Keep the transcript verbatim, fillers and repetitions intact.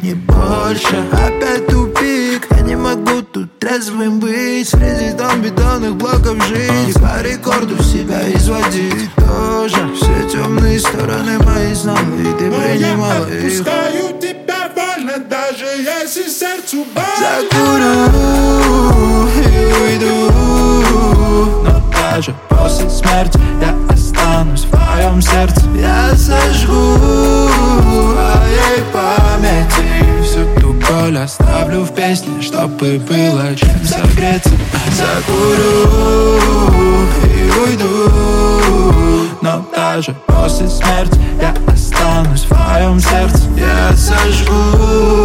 не больше. Опять тупик, я не могу тут трезвым быть. Среди там бетонных блоков жить, по рекорду себя изводить тоже. Все темные стороны мои снова, и ты принимала их. Но я отпускаю тебя вольно, даже если сердцу больно. Закурю и уйду, но даже после смерти я останусь в твоем сердце. Я сожгу в твоей памяти всю ту боль, оставлю в песне, чтобы было чем согреться. Закурю и уйду, но даже после смерти я останусь в твоем сердце. Я сожгу